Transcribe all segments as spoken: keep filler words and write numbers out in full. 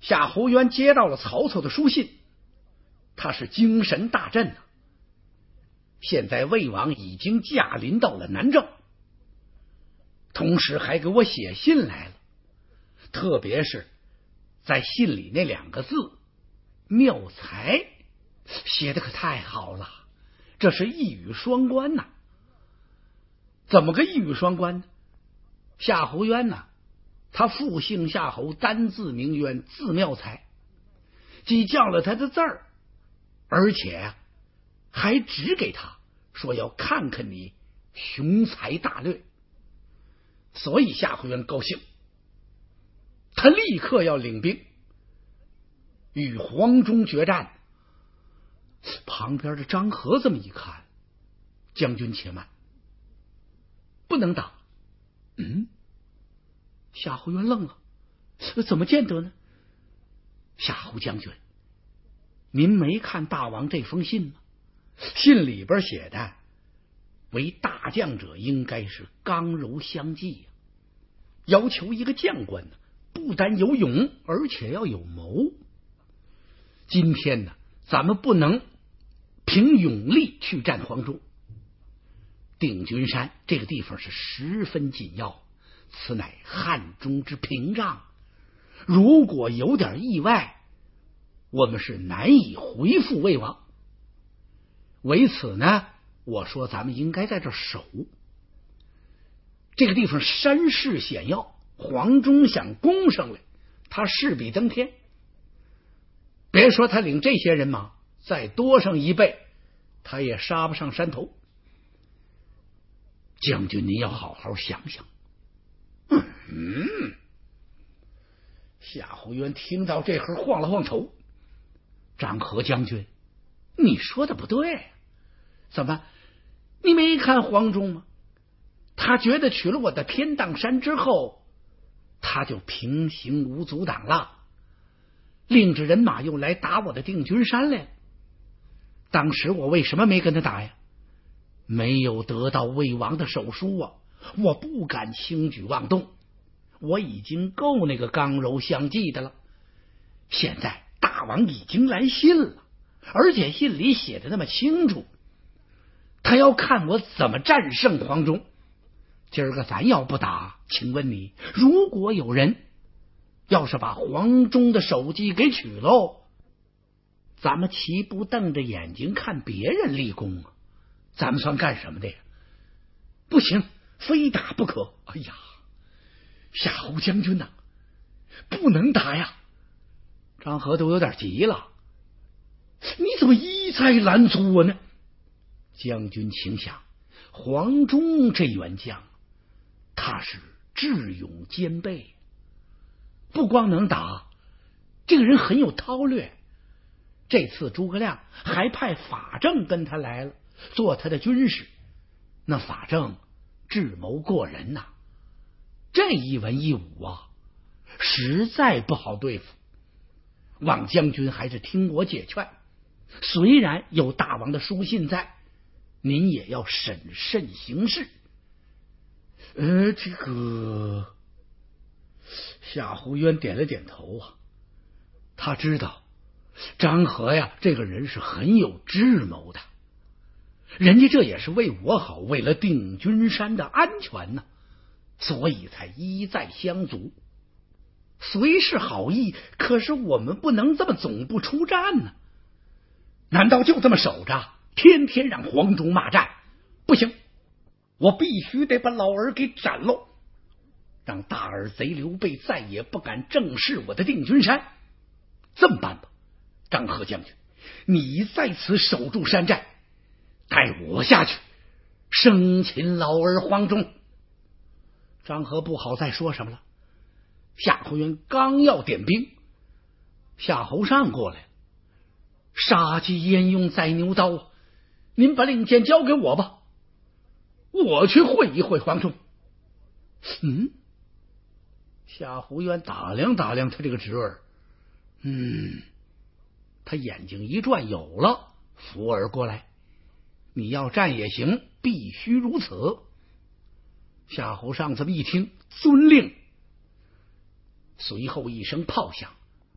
夏侯渊接到了曹操的书信，他是精神大振啊。现在魏王已经驾临到了南郑，同时还给我写信来了，特别是在信里那两个字妙才，写的可太好了，这是一语双关呐、啊。怎么个一语双关呢？夏侯渊呐、啊，他父姓夏侯，单字名渊，字妙才，既叫了他的字儿，而且啊还指给他说要看看你雄才大略，所以夏侯渊高兴，他立刻要领兵与黄忠决战。旁边的张合这么一看，将军且慢，不能打。嗯，夏侯渊愣了，怎么见得呢？夏侯将军，您没看大王这封信吗？信里边写的，为大将者应该是刚柔相济，要求一个将官呢，不但有勇，而且要有谋。今天呢，咱们不能凭勇力去战黄忠。定军山这个地方是十分紧要，此乃汉中之屏障，如果有点意外，我们是难以回复魏王。为此呢，我说咱们应该在这守。这个地方山势险要，黄忠想攻上来，他势比登天。别说他领这些人马，再多上一倍，他也杀不上山头。将军，您要好好想想。嗯，夏侯渊听到这会儿晃了晃头。张合将军，你说的不对，怎么你没看黄忠吗？他觉得取了我的天荡山之后，他就平行无阻挡了，领着人马又来打我的定军山来了。当时我为什么没跟他打呀？没有得到魏王的手书啊，我不敢轻举妄动。我已经够那个刚柔相济的了。现在大王已经来信了，而且信里写的那么清楚，他要看我怎么战胜黄忠。今儿个咱要不打，请问你，如果有人要是把黄忠的首级给取喽，咱们岂不瞪着眼睛看别人立功啊？咱们算干什么的呀？不行，非打不可。哎呀，夏侯将军呐、啊，不能打呀！张合都有点急了，你怎么一再拦阻我呢？将军请想，黄忠这员将，他是智勇兼备，不光能打，这个人很有韬略。这次诸葛亮还派法正跟他来了，做他的军师。那法正智谋过人呐、啊，这一文一武啊，实在不好对付。望将军还是听我解劝，虽然有大王的书信在，您也要审慎行事。呃，这个夏侯渊点了点头啊，他知道张合呀，这个人是很有智谋的，人家这也是为我好，为了定军山的安全呢、啊，所以才一再相阻。虽是好意，可是我们不能这么总不出战呢、啊。难道就这么守着，天天让黄忠骂战？不行，我必须得把老儿给斩喽，让大耳贼刘备再也不敢正视我的定军山。这么办吧，张合将军，你在此守住山寨，待我下去生擒老儿黄忠。张合不好再说什么了。夏侯渊刚要点兵，夏侯尚过来，杀鸡焉用宰牛刀啊！您把令箭交给我吧，我去会一会黄忠。嗯，夏侯渊打量打量他这个侄儿，嗯，他眼睛一转，有了，扶儿过来，你要战也行，必须如此。夏侯尚这么一听，遵令。随后一声炮响，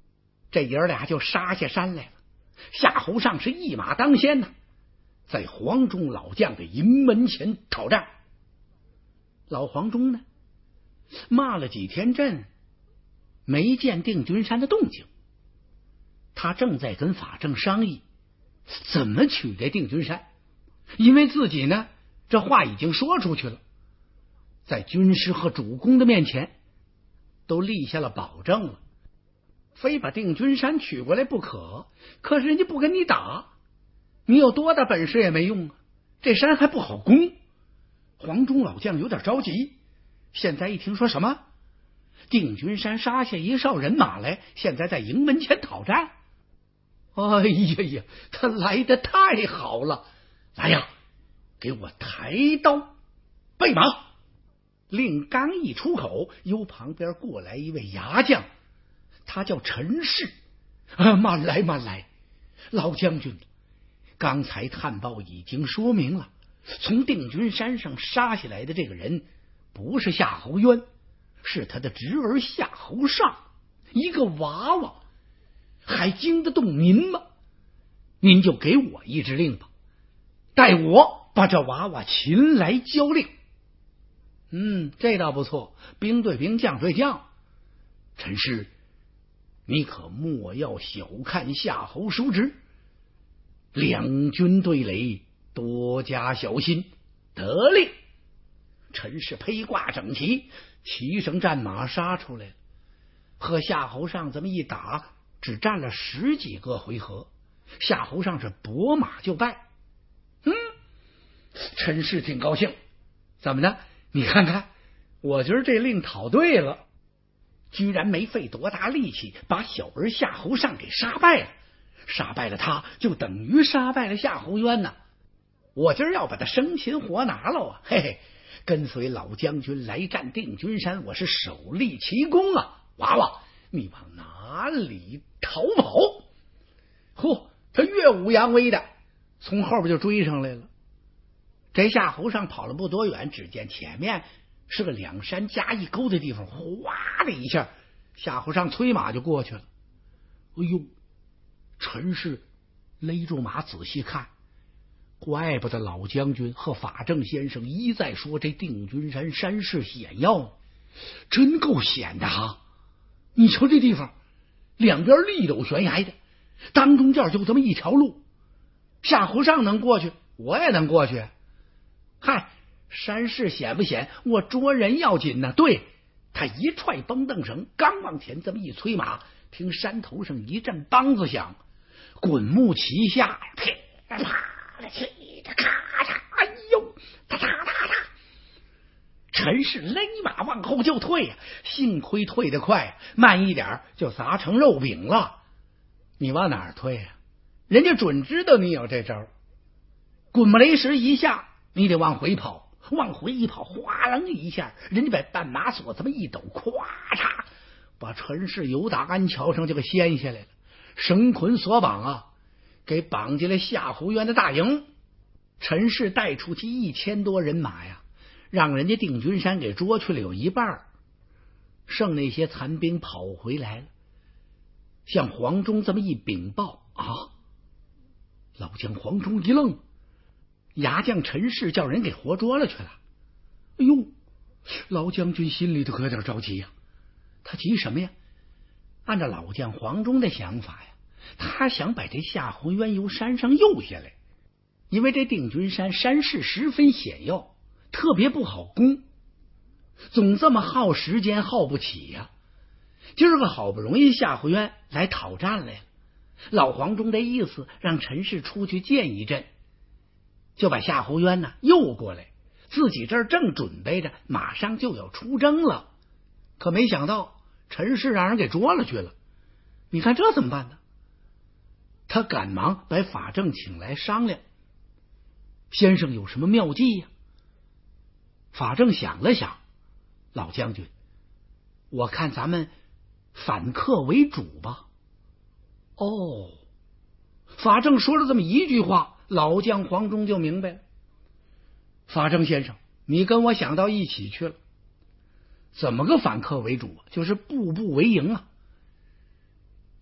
这爷俩就杀下山来了。夏侯尚是一马当先呢，在黄忠老将的营门前讨战。老黄忠呢，骂了几天阵，没见定军山的动静。他正在跟法正商议怎么取这定军山，因为自己呢，这话已经说出去了，在军师和主公的面前都立下了保证了，非把定军山取过来不可。可是人家不跟你打，你有多大本事也没用啊，这山还不好攻。黄忠老将有点着急，现在一听说什么定军山杀下一哨人马来，现在在营门前讨战，哎呀呀，他来得太好了！来呀，给我抬刀备马！令刚一出口，由旁边过来一位牙将，他叫陈氏。啊，慢来慢来，老将军，刚才探报已经说明了，从定军山上杀下来的这个人不是夏侯渊，是他的侄儿夏侯尚，一个娃娃，还惊得动您吗？您就给我一支令吧，待我把这娃娃擒来交令。嗯，这倒不错，兵对兵，将对将。陈氏，你可莫要小看夏侯叔侄，两军对垒，多加小心。得令。陈氏披挂整齐，骑上战马杀出来了，和夏侯尚这么一打，只战了十几个回合，夏侯尚是拨马就败。嗯，陈氏挺高兴，怎么的？你看看，我觉得这令讨对了，居然没费多大力气把小儿夏侯尚给杀败了。杀败了他，就等于杀败了夏侯渊呢。我今儿要把他生擒活拿了啊！嘿嘿，跟随老将军来战定军山，我是首立奇功啊！娃娃，你往哪里逃跑？嚯，他岳武扬威的从后边就追上来了。这夏侯尚跑了不多远，只见前面是个两山夹一沟的地方，哗的一下，夏侯尚催马就过去了。哎呦，陈氏勒住马仔细看，怪不得老将军和法正先生一再说这定军山山势险要，真够险的哈！你瞅这地方，两边立陡悬崖的，当中间就这么一条路，夏侯尚能过去，我也能过去。嗨，山势险不险？我捉人要紧呢。对，他一踹绷凳绳，刚往前这么一催马，听山头上一阵梆子响，滚木齐下，噼啪的气的咔嚓，哎呦，哒哒哒哒！陈氏勒马往后就退呀、啊，幸亏退得快，慢一点就砸成肉饼了。你往哪儿退呀、啊？人家准知道你有这招。滚木雷石一下，你得往回跑，往回一跑，哗楞一下，人家把绊马索这么一抖，咵嚓，把陈氏由打鞍桥上就给掀下来了，绳捆索绑啊，给绑进了夏侯渊的大营。陈氏带出去一千多人马呀，让人家定军山给捉去了有一半，剩那些残兵跑回来了。向黄忠这么一禀报啊，老将黄忠一愣，牙将陈氏叫人给活捉了去了。哎呦，老将军心里头可有点着急呀、啊。他急什么呀？按照老将黄忠的想法呀，他想把这夏侯渊由山上诱下来，因为这定军山山势十分险要，特别不好攻，总这么耗时间耗不起呀、啊。今儿个好不容易夏侯渊来讨战来了，老黄忠的意思让陈氏出去见一阵，就把夏侯渊呢诱过来，自己这儿正准备着马上就要出征了，可没想到陈氏让人给捉了去了。你看这怎么办呢？他赶忙把法正请来商量，先生有什么妙计呀、啊？法正想了想，老将军，我看咱们反客为主吧。哦，法正说了这么一句话，老将黄忠就明白了。法正先生，你跟我想到一起去了。怎么个反客为主啊？就是步步为营啊，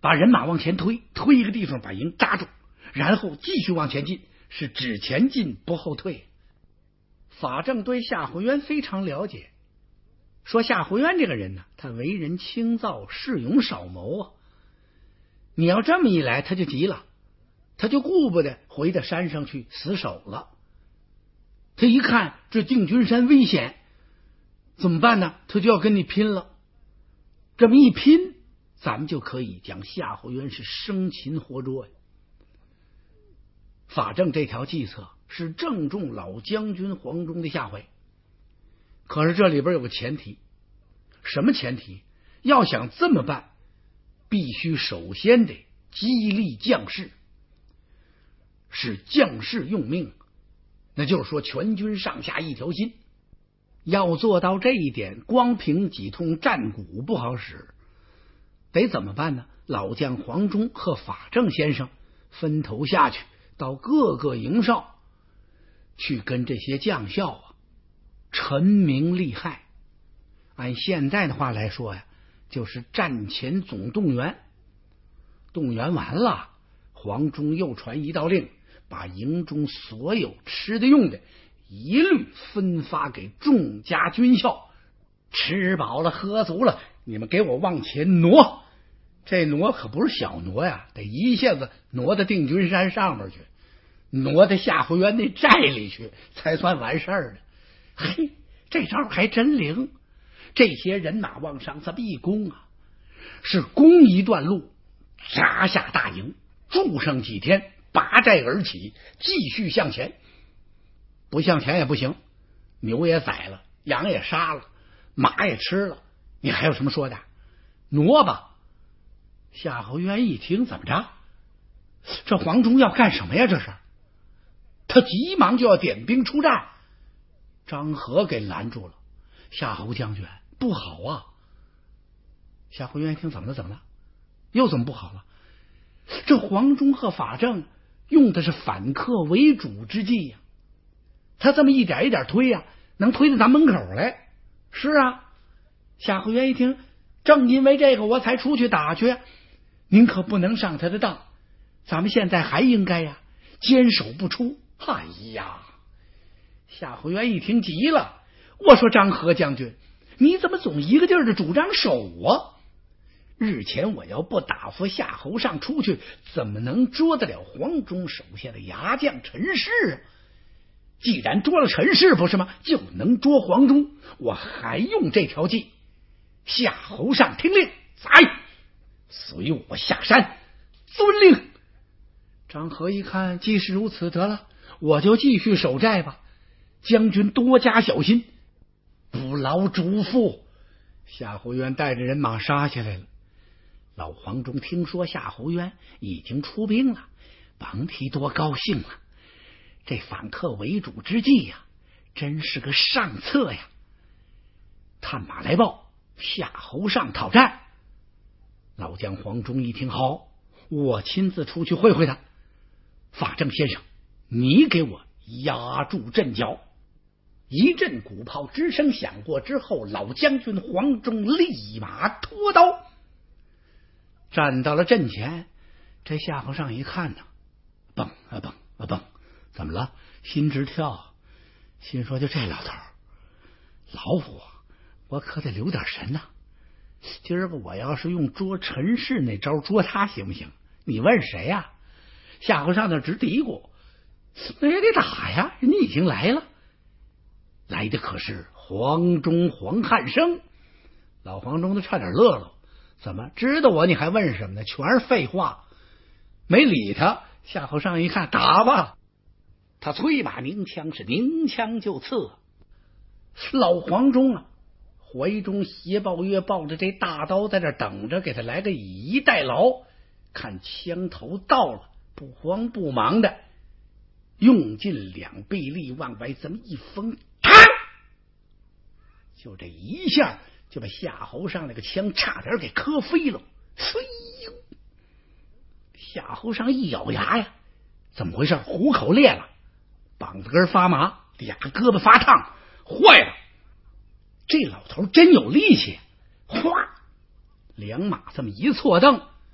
把人马往前推，推一个地方把营扎住，然后继续往前进，是只前进不后退。法正对夏侯渊非常了解，说夏侯渊这个人呢，他为人轻躁，恃勇少谋啊。你要这么一来，他就急了，他就顾不得回到山上去死守了。他一看这定军山危险，怎么办呢？他就要跟你拼了。这么一拼，咱们就可以将夏侯渊是生擒活捉呀。法正这条计策是正中老将军黄忠的下怀，可是这里边有个前提，什么前提？要想这么办，必须首先得激励将士，使将士用命，那就是说全军上下一条心。要做到这一点，光凭几通战鼓不好使，得怎么办呢？老将黄忠和法正先生分头下去，到各个营哨去跟这些将校啊陈明利害。按现在的话来说呀，就是战前总动员。动员完了，黄忠又传一道令，把营中所有吃的用的一律分发给众家军校，吃饱了喝足了，你们给我往前挪。这挪可不是小挪呀，得一下子挪到定军山上面去，挪到夏侯渊那寨里去，才算完事儿的。嘿，这招还真灵！这些人马往上这么一攻啊，是攻一段路，扎下大营，住上几天，拔寨而起，继续向前。不向前也不行，牛也宰了，羊也杀了，马也吃了，你还有什么说的？挪吧！夏侯渊一听，怎么着？这黄忠要干什么呀？这是他急忙就要点兵出战，张合给拦住了。夏侯将军，不好啊！夏侯渊一听，怎么了？怎么了？又怎么不好了？这黄忠和法正用的是反客为主之计呀、啊。他这么一点一点推呀、啊，能推到咱门口来。是啊，夏侯渊一听，正因为这个我才出去打去，您可不能上他的当。咱们现在还应该呀、啊，坚守不出。哎呀，夏侯渊一听急了，我说张合将军，你怎么总一个劲儿的主张守啊？日前我要不打发夏侯尚出去，怎么能捉得了黄忠手下的牙将陈氏啊？既然捉了陈氏不是吗？就能捉黄忠，我还用这条计。夏侯尚听令，在随我下山。遵令。张合一看，既是如此，得了，我就继续守寨吧。将军多加小心，不劳嘱咐。夏侯渊带着人马杀下来了。老黄忠听说夏侯渊已经出兵了，甭提多高兴了。这反客为主之计呀、啊，真是个上策呀！探马来报，夏侯尚讨战。老将黄忠一听，好，我亲自出去会会他。法正先生，你给我压住阵脚。一阵鼓炮之声响过之后，老将军黄忠立马脱刀，站到了阵前。这夏侯尚一看呢，蹦啊蹦啊蹦，怎么了？心直跳，心说就这老头老虎，我可得留点神呐、啊。今儿个我要是用捉陈氏那招捉他行不行？你问谁呀、啊？夏侯尚那直嘀咕，那也得打呀，人家已经来了。来的可是黄忠黄汉升。老黄忠都差点乐了，怎么知道我你还问什么呢？全是废话。没理他。夏侯尚一看，打吧。他催马鸣枪，是鸣枪就刺。老黄忠啊，怀中斜抱月抱着这大刀在这等着，给他来个以逸待劳。看枪头到了，不慌不忙的用尽两臂力往外这么一封，嘡！就这一下就把夏侯尚那个枪差点给磕飞了。嗖！夏侯尚一咬牙呀，怎么回事？虎口裂了，膀子根发麻，俩胳膊发烫，坏了！这老头真有力气！哗，两马这么一错蹬，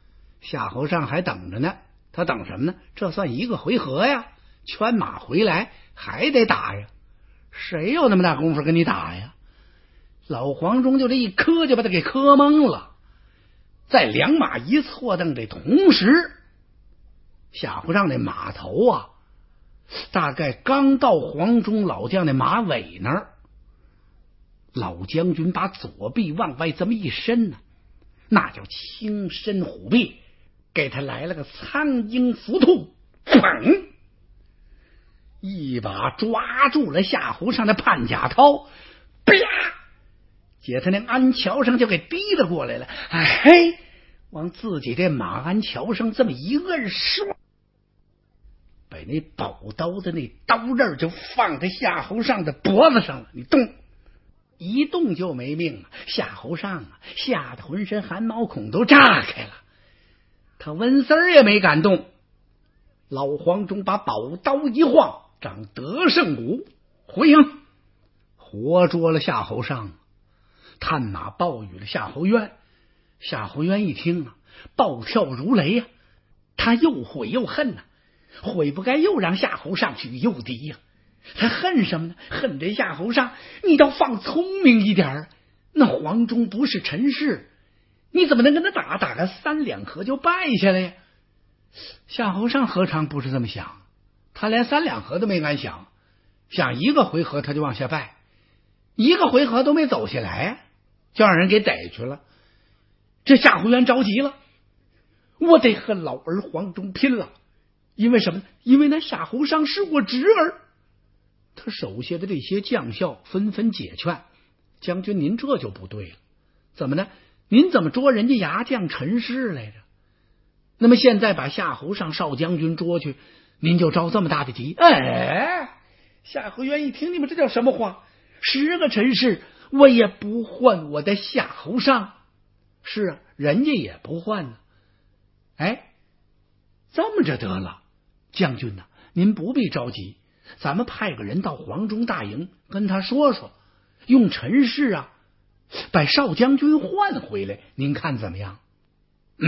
夏侯尚还等着呢，他等什么呢？这算一个回合呀，圈马回来还得打呀，谁有那么大功夫跟你打呀？老黄忠就这一磕就把他给磕懵了。在两马一错蹬的同时，夏侯尚那马头啊，大概刚到黄忠老将的马尾那儿，老将军把左臂往外这么一伸呢，那叫轻身虎臂，给他来了个苍鹰伏兔，砰！一把抓住了夏侯尚的潘甲涛，啪！解他那鞍桥上就给提了过来了。哎嘿，往自己这马鞍桥上这么一摁，唰！把那宝刀的那刀刃就放在夏侯尚的脖子上了。你动，一动就没命了。夏侯尚啊，吓得浑身汗毛孔都炸开了，他温丝儿也没敢动。老黄忠把宝刀一晃，掌得胜鼓，回营，活捉了夏侯尚。探马报与了夏侯渊，夏侯渊一听啊，暴跳如雷呀、啊，他又悔又恨呐、啊，悔不该又让夏侯尚去诱敌呀、啊，他恨什么呢？恨这夏侯尚，你倒放聪明一点，那黄忠不是陈氏，你怎么能跟他打打个三两合就败下来呀？夏侯尚何尝不是这么想，他连三两合都没敢想，想一个回合他就往下败，一个回合都没走下来，就让人给逮去了。这夏侯渊着急了，我得和老儿黄忠拼了，因为什么？因为那夏侯尚是我侄儿。他手下的这些将校纷纷解劝，将军您这就不对了，怎么呢？您怎么捉人家牙将陈氏来着？那么现在把夏侯尚少将军捉去，您就着这么大的急？哎，夏侯渊一听，你们这叫什么话？十个陈氏我也不换我的夏侯尚。是啊，人家也不换呢。哎，这么着得了，将军呐、啊，您不必着急，咱们派个人到黄忠大营跟他说说，用陈氏啊把少将军换回来，您看怎么样？嗯，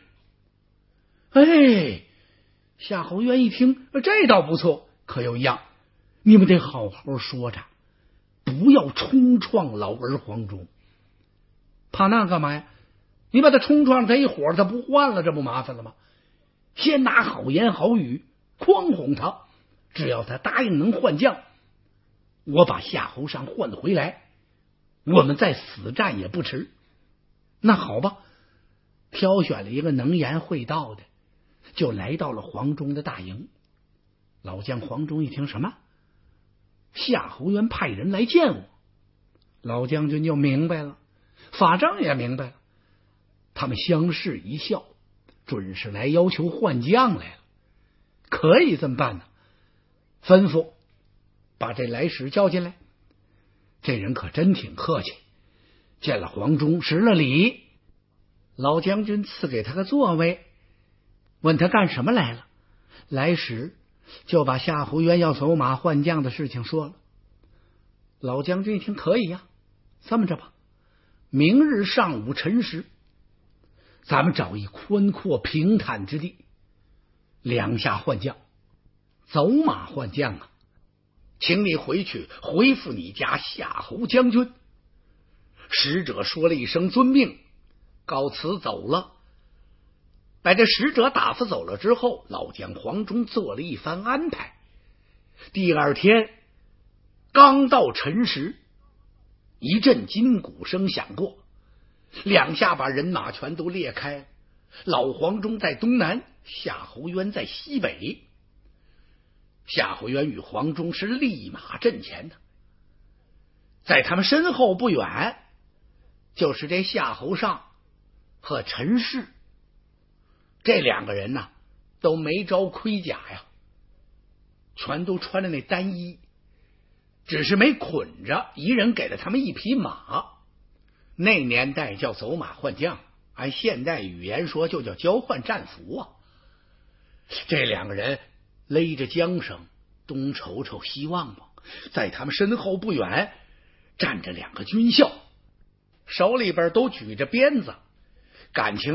哎，夏侯渊一听，这倒不错，可有一样，你们得好好说着，不要冲撞老儿黄忠。怕那干嘛呀？你把他冲撞，他一伙他不换了，这不麻烦了吗？先拿好言好语诓哄他，只要他答应能换将，我把夏侯尚换回来，我们再死战也不迟。那好吧，挑选了一个能言会道的，就来到了黄忠的大营。老将黄忠一听，什么？夏侯渊派人来见我。老将军就明白了，法正也明白了，他们相视一笑，准是来要求换将来了。可以这么办呢？吩咐把这来使叫进来。这人可真挺客气，见了黄忠施了礼，老将军赐给他个座位，问他干什么来了。来使就把夏侯渊要走马换将的事情说了。老将军一听，可以呀、啊，这么着吧，明日上午辰时，咱们找一宽阔平坦之地，两下换将，走马换将啊！请你回去回复你家夏侯将军。使者说了一声遵命，告辞走了。把这使者打发走了之后，老将黄忠做了一番安排。第二天刚到辰时，一阵金鼓声响过，两下把人马全都列开，老黄忠在东南，夏侯渊在西北。夏侯渊与黄忠是立马阵前的，在他们身后不远，就是这夏侯尚和陈氏。这两个人呢，都没着盔甲呀，全都穿着那单衣，只是没捆着，一人给了他们一匹马。那年代叫走马换将，按现代语言说就叫交换战俘啊。这两个人勒着缰绳，东瞅瞅西望望，在他们身后不远站着两个军校，手里边都举着鞭子，感情啊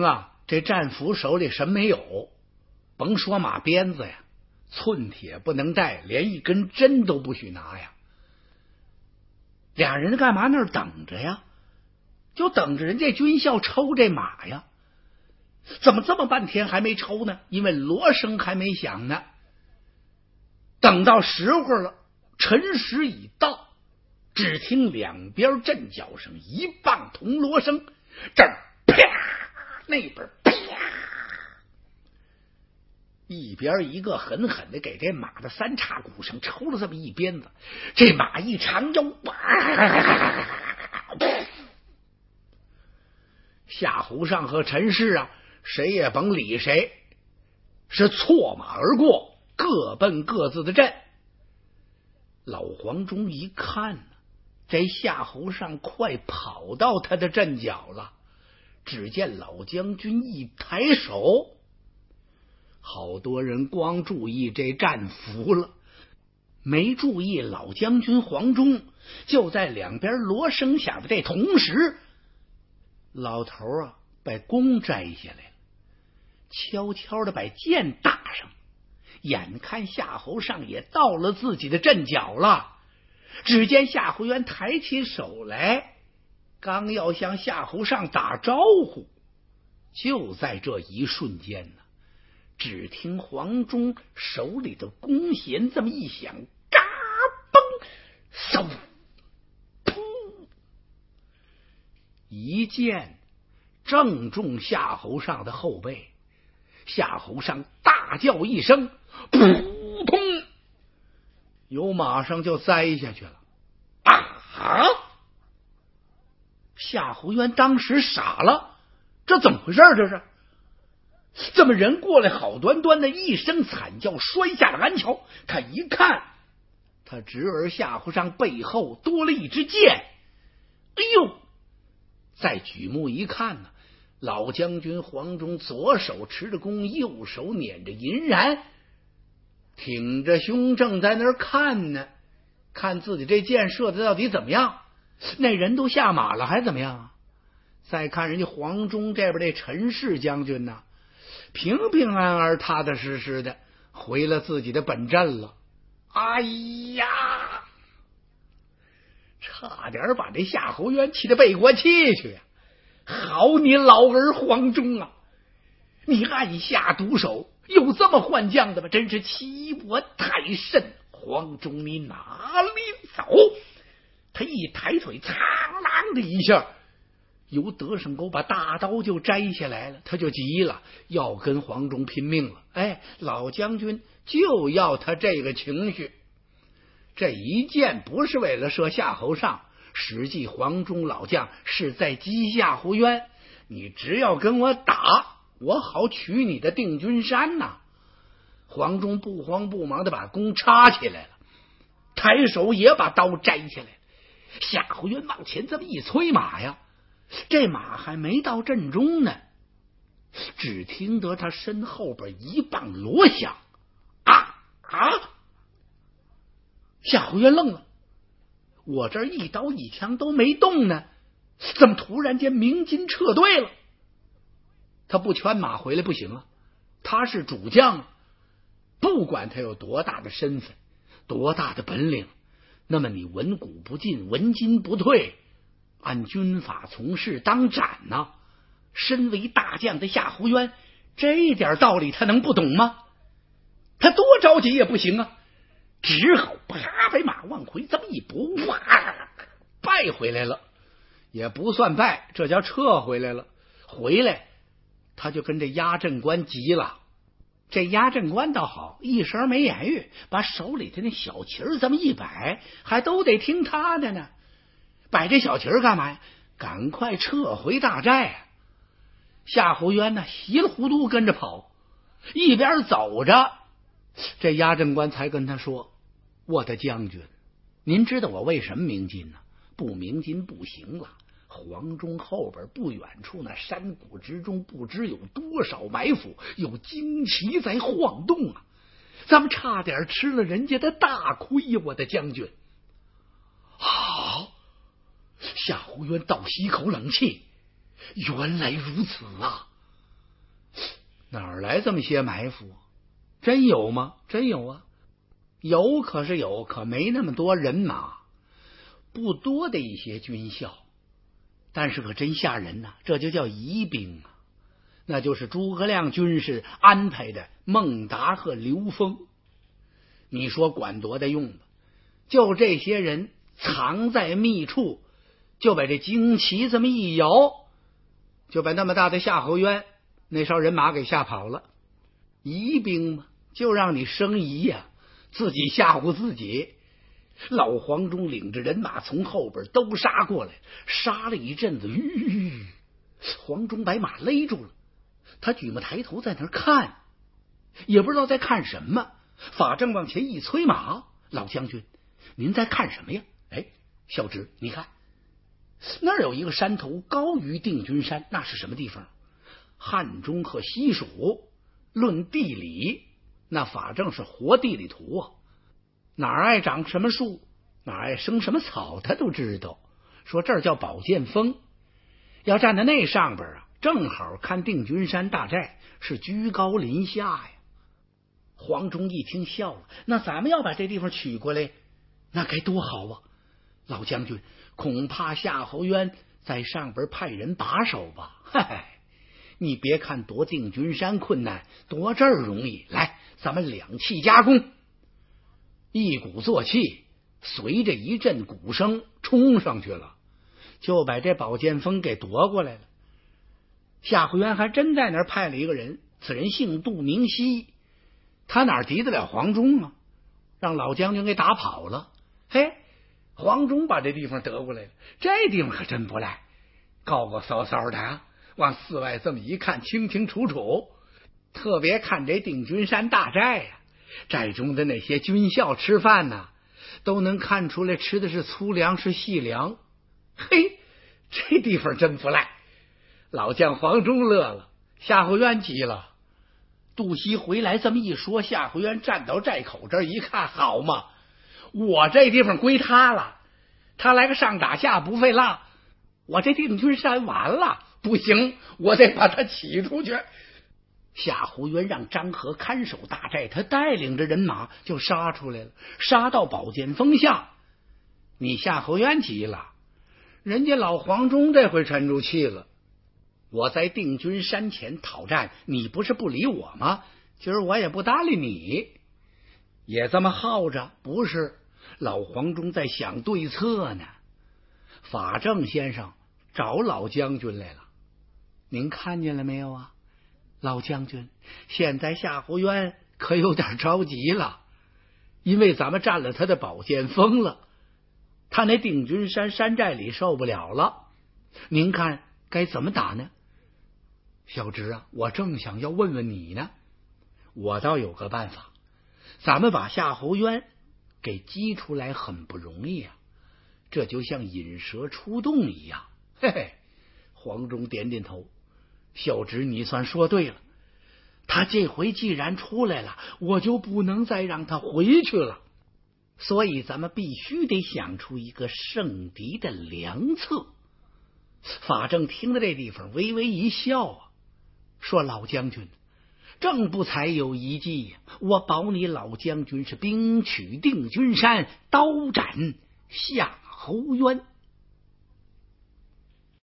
这战俘手里什么没有，甭说马鞭子呀，寸铁不能带，连一根针都不许拿呀。俩人干嘛那儿等着呀？就等着人家军校抽这马呀。怎么这么半天还没抽呢？因为锣声还没响呢。等到时候了，辰时已到，只听两边阵脚声，一棒铜锣声，这儿啪，那边啪，一边一个狠狠的给这马的三叉骨上抽了这么一鞭子，这马一长腰，夏侯尚和陈氏啊，谁也甭理谁，是错马而过，各奔各自的阵。老黄忠一看呢，这夏侯尚快跑到他的阵脚了，只见老将军一抬手，好多人光注意这战俘了，没注意老将军黄忠。就在两边锣声响的这同时，老头啊把弓摘下来了，悄悄的把剑搭上，眼看夏侯尚也到了自己的阵脚了。只见夏侯渊抬起手来，刚要向夏侯尚打招呼，就在这一瞬间呢，只听黄忠手里的弓弦这么一响，嘎嘣嗖噗，一箭正中夏侯尚的后背。夏侯尚大叫一声，扑通，由马上就栽下去了。啊！夏侯渊当时傻了，这怎么回事？这是这么人过来，好端端的一声惨叫，摔下了鞍桥。他一看，他侄儿夏侯尚背后多了一支箭。哎呦！再举目一看呢，老将军黄忠左手持着弓，右手捻着银髯，挺着胸正在那儿看呢，看自己这箭射的到底怎么样。那人都下马了还怎么样啊？再看人家黄忠这边这陈氏将军呢，平平安安踏踏实实的回了自己的本阵了。哎呀，差点把这夏侯渊气得背过气去呀！好你老儿黄忠啊，你暗下毒手，有这么换将的吗？真是欺我太甚！黄忠，你哪里走？他一抬腿，苍啷的一下，由德胜沟把大刀就摘下来了。他就急了，要跟黄忠拼命了。哎，老将军就要他这个情绪。这一箭不是为了射夏侯尚，实际黄忠老将是在激夏侯渊。你只要跟我打，我好取你的定军山呐！黄忠不慌不忙的把弓插起来了，抬手也把刀摘下来。夏侯渊往前这么一催马呀，这马还没到阵中呢，只听得他身后边一棒锣响，啊啊！夏侯渊愣了，我这一刀一枪都没动呢，怎么突然间鸣金撤队了？他不圈马回来不行啊，他是主将，不管他有多大的身份，多大的本领，那么你文武不进，文金不退，按军法从事当斩呐、啊！身为大将的夏侯渊，这一点道理他能不懂吗？他多着急也不行啊，只好啪把马往回这么一拨，哇，败回来了，也不算败，这叫撤回来了。回来他就跟这押阵官急了。这押阵官倒好，一声没言语，把手里的那小旗儿这么一摆，还都得听他的呢。摆这小旗儿干嘛呀？赶快撤回大寨啊！夏侯渊呢，稀里糊涂跟着跑，一边走着，这押阵官才跟他说：“我的将军，您知道我为什么鸣金呢？不鸣金不行了。黄忠后边不远处那山谷之中，不知有多少埋伏，有旌旗在晃动啊！咱们差点吃了人家的大亏呀！我的将军。”好，夏侯渊倒吸一口冷气，原来如此啊！ 哪儿来这么些埋伏？真有吗？真有啊，有可是有，可没那么多人马，不多的一些军校，但是可真吓人呐、啊！这就叫疑兵啊，那就是诸葛亮军士安排的孟达和刘封。你说管多大用吧？就这些人藏在密处，就把这旌旗这么一摇，就把那么大的夏侯渊那哨人马给吓跑了。疑兵嘛，就让你生疑呀、啊，自己吓唬自己。老黄忠领着人马从后边都杀过来，杀了一阵子，吁，黄忠把马勒住了。他举目抬头在那儿看，也不知道在看什么。法正往前一催马：“老将军，您在看什么呀？”哎，小侄，你看那儿有一个山头高于定军山，那是什么地方？汉中和西蜀，论地理，那法正是活地理图啊。哪儿爱长什么树，哪儿爱生什么草，他都知道。说这儿叫宝剑峰，要站在那上边啊，正好看定军山大寨，是居高临下呀。黄忠一听笑了，那咱们要把这地方取过来，那该多好啊！老将军，恐怕夏侯渊在上边派人把守吧？嗨，你别看夺定军山困难，夺这儿容易。来，咱们两气夹攻。一鼓作气，随着一阵鼓声冲上去了，就把这宝剑锋给夺过来了。夏侯渊还真在那儿派了一个人，此人姓杜名熙，他哪敌得了黄忠啊？让老将军给打跑了。嘿，黄忠把这地方得过来了，这地方可真不赖，高高骚骚的啊，往寺外这么一看，清清楚楚。特别看这定军山大寨呀、啊，寨中的那些军校吃饭呢、啊，都能看出来吃的是粗粮是细粮。嘿，这地方真不赖。老将黄忠乐了，夏侯渊急了。杜熙回来这么一说，夏侯渊站到寨口这儿一看，好嘛，我这地方归他了，他来个上打下不费浪，我这定军山完了，不行，我得把他起出去。夏侯渊让张合看守大寨，他带领着人马就杀出来了，杀到宝剑峰下。你夏侯渊急了，人家老黄忠这回沉住气了。我在定军山前讨战，你不是不理我吗？今儿我也不搭理你，也这么耗着。不是，老黄忠在想对策呢。法正先生找老将军来了，您看见了没有啊？老将军，现在夏侯渊可有点着急了，因为咱们占了他的宝剑锋了，他那定军山山寨里受不了了。您看该怎么打呢？小侄啊，我正想要问问你呢。我倒有个办法，咱们把夏侯渊给激出来很不容易啊，这就像引蛇出洞一样。嘿嘿，黄忠点点头，小侄你算说对了，他这回既然出来了，我就不能再让他回去了，所以咱们必须得想出一个胜敌的良策。法正听到这地方微微一笑啊，说老将军，正不才有一计呀！我保你老将军是兵取定军山，刀斩夏侯渊。